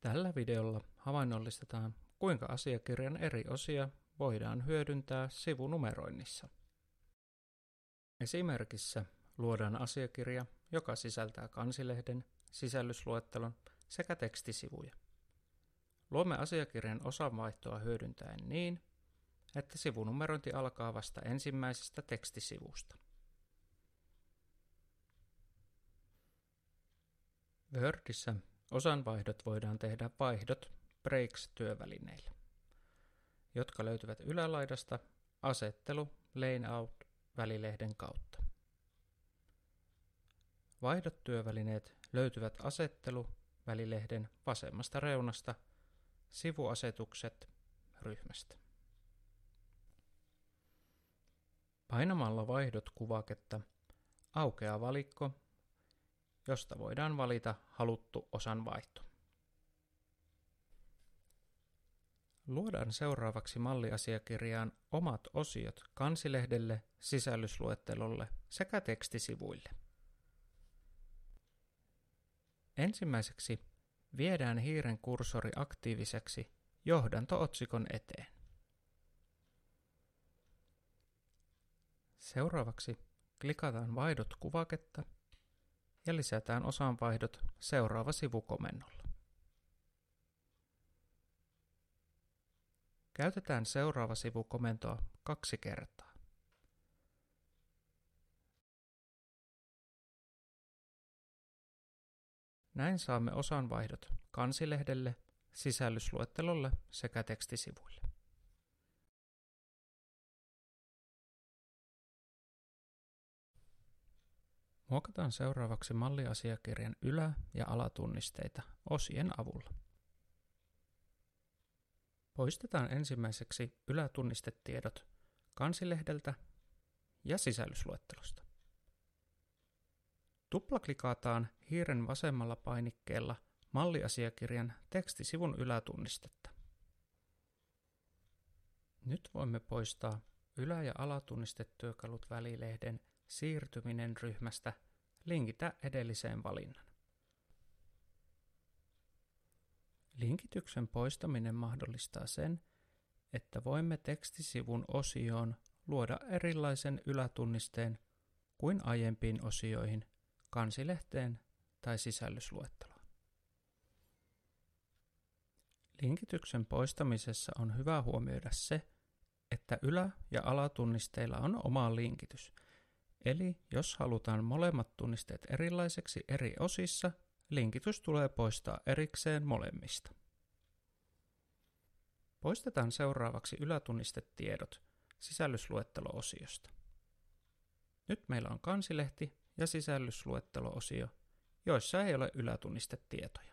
Tällä videolla havainnollistetaan, kuinka asiakirjan eri osia voidaan hyödyntää sivunumeroinnissa. Esimerkissä luodaan asiakirja, joka sisältää kansilehden, sisällysluettelon sekä tekstisivuja. Luomme asiakirjan osanvaihtoa hyödyntäen niin, että sivunumerointi alkaa vasta ensimmäisestä tekstisivusta. Wordissä osanvaihdot voidaan tehdä vaihdot breaks-työvälineillä, jotka löytyvät ylälaidasta asettelu layout-välilehden kautta. Vaihdot-työvälineet löytyvät asettelu-välilehden vasemmasta reunasta sivuasetukset ryhmästä. Painamalla vaihdot-kuvaketta aukeaa valikko, josta voidaan valita haluttu osanvaihto. Luodaan seuraavaksi malliasiakirjaan omat osiot kansilehdelle, sisällysluettelolle sekä tekstisivuille. Ensimmäiseksi viedään hiiren kursori aktiiviseksi johdanto-otsikon eteen. Seuraavaksi klikataan vaihdot-kuvaketta ja lisätään osanvaihdot seuraava sivukomennolla. Käytetään seuraava sivukomentoa 2 kertaa. Näin saamme osanvaihdot kansilehdelle, sisällysluettelolle sekä tekstisivuille. Muokataan seuraavaksi malliasiakirjan ylä- ja alatunnisteita osien avulla. Poistetaan ensimmäiseksi ylätunnistetiedot kansilehdeltä ja sisällysluettelosta. Tuplaklikataan hiiren vasemmalla painikkeella malliasiakirjan tekstisivun ylätunnistetta. Nyt voimme poistaa ylä- ja alatunnistetyökalut välilehden siirtyminen ryhmästä linkitä edelliseen valinnan. Linkityksen poistaminen mahdollistaa sen, että voimme tekstisivun osioon luoda erilaisen ylätunnisteen kuin aiempiin osioihin, kansilehteen tai sisällysluetteloon. Linkityksen poistamisessa on hyvä huomioida se, että ylä- ja alatunnisteilla on oma linkitys, eli jos halutaan molemmat tunnisteet erilaiseksi eri osissa, linkitys tulee poistaa erikseen molemmista. Poistetaan seuraavaksi ylätunnistetiedot sisällysluettelo-osiosta. Nyt meillä on kansilehti ja sisällysluettelo-osio, joissa ei ole ylätunnistetietoja.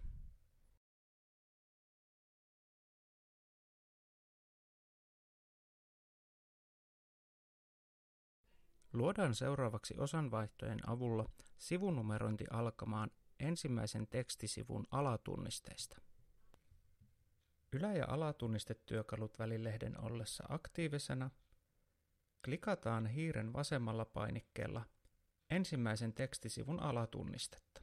Luodaan seuraavaksi osanvaihtojen avulla sivunumerointi alkamaan ensimmäisen tekstisivun alatunnisteista. Ylä- ja alatunnistetyökalut välilehden ollessa aktiivisena klikataan hiiren vasemmalla painikkeella ensimmäisen tekstisivun alatunnistetta.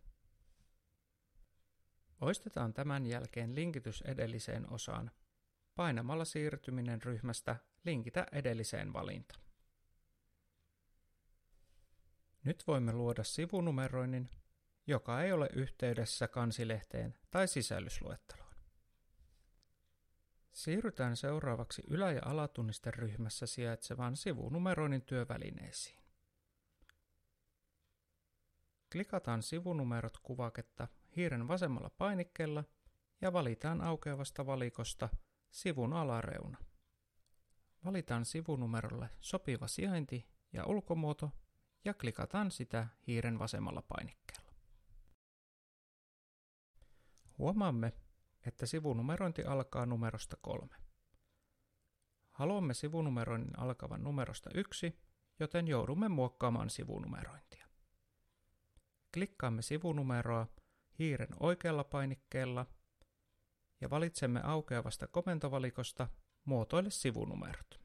Poistetaan tämän jälkeen linkitys edelliseen osaan painamalla siirtyminen ryhmästä linkitä edelliseen valinta. Nyt voimme luoda sivunumeroinnin, joka ei ole yhteydessä kansilehteen tai sisällysluetteloon. Siirrytään seuraavaksi ylä- ja alatunnisteryhmässä sijaitsevaan sivunumeroinnin työvälineisiin. Klikataan sivunumerot kuvaketta hiiren vasemmalla painikkeella ja valitaan aukeavasta valikosta sivun alareuna. Valitaan sivunumerolle sopiva sijainti ja ulkomuoto ja klikataan sitä hiiren vasemmalla painikkeella. Huomaamme, että sivunumerointi alkaa numerosta 3. Haluamme sivunumeroinnin alkavan numerosta 1, joten joudumme muokkaamaan sivunumerointia. Klikkaamme sivunumeroa hiiren oikealla painikkeella ja valitsemme aukeavasta komentovalikosta muotoile sivunumerot.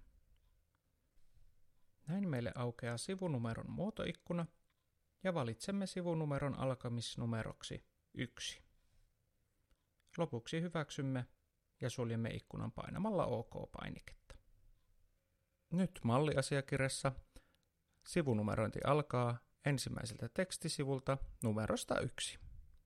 Näin meille aukeaa sivunumeron muotoikkuna ja valitsemme sivunumeron alkamisnumeroksi 1. Lopuksi hyväksymme ja suljemme ikkunan painamalla OK-painiketta. Nyt malliasiakirjassa sivunumerointi alkaa ensimmäiseltä tekstisivulta numerosta 1.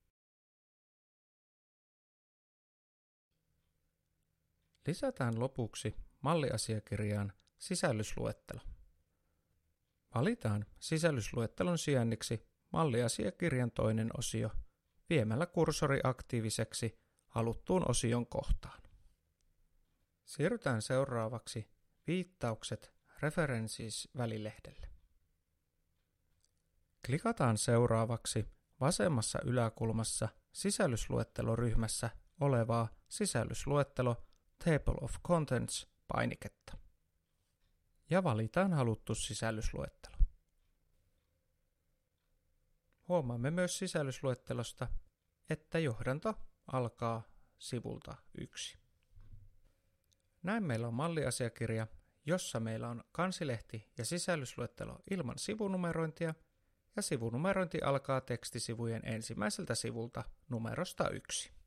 Lisätään lopuksi malliasiakirjaan sisällysluettelo. Valitaan sisällysluettelon sijainniksi malliasiakirjan toinen osio viemällä kursori aktiiviseksi haluttuun osion kohtaan. Siirrytään seuraavaksi viittaukset References-välilehdelle. Klikataan seuraavaksi vasemmassa yläkulmassa sisällysluetteloryhmässä olevaa sisällysluettelo Table of Contents -painiketta ja valitaan haluttu sisällysluettelo. Huomaamme myös sisällysluettelosta, että johdanto alkaa sivulta 1. Näin meillä on malliasiakirja, jossa meillä on kansilehti ja sisällysluettelo ilman sivunumerointia, ja sivunumerointi alkaa tekstisivujen ensimmäiseltä sivulta numerosta 1.